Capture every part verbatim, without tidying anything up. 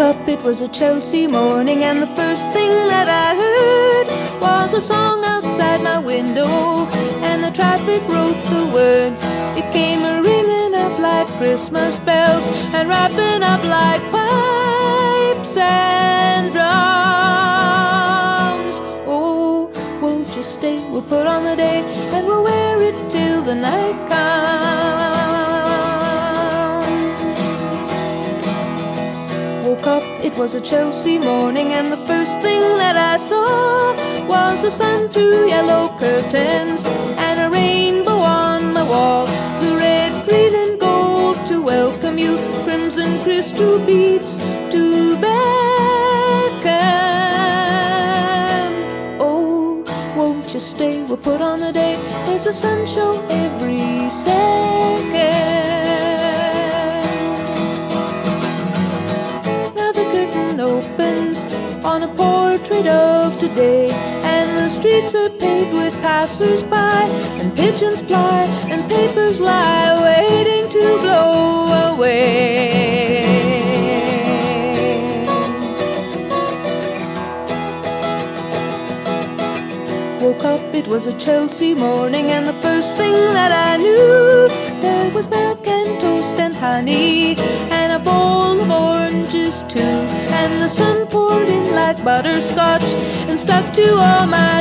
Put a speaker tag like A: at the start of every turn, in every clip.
A: up, it was a Chelsea morning, and the first thing that I heard was a song outside my window, and the traffic wrote the words. It came a-ringing up like Christmas bells, and wrapping up like pipes and drums. Oh, won't you stay? We'll put on the day, and we'll wear it till the night comes. Woke up, it was a Chelsea morning, and the first thing that I saw was the sun through yellow curtains and a rainbow on my wall. The red, green and gold to welcome you, crimson crystal beads to beckon. Oh, won't you stay? We'll put on a day. There's a sun show every second. Opens on a portrait of today, and the streets are paved with passers-by, and pigeons fly and papers lie waiting to blow away. Woke up, it was a Chelsea morning, and the first thing that I knew, there was milk and toast and honey, and a bowl of oranges too. And the sun poured in like butterscotch and stuck to all my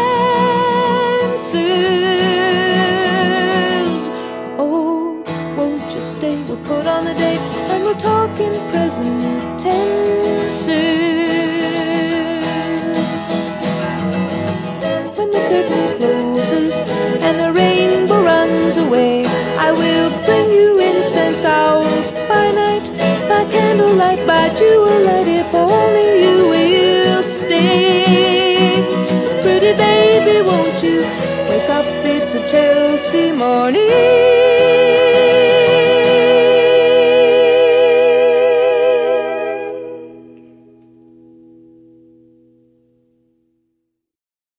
A: senses. Oh, won't you stay? We'll put on the day, and we'll talk in present tenses. When the curtain closes and the rainbow runs away, I will bring you incense owls by night, by candlelight, by jewellight, if only you will stay. Pretty baby, won't you wake up? It's a Chelsea morning.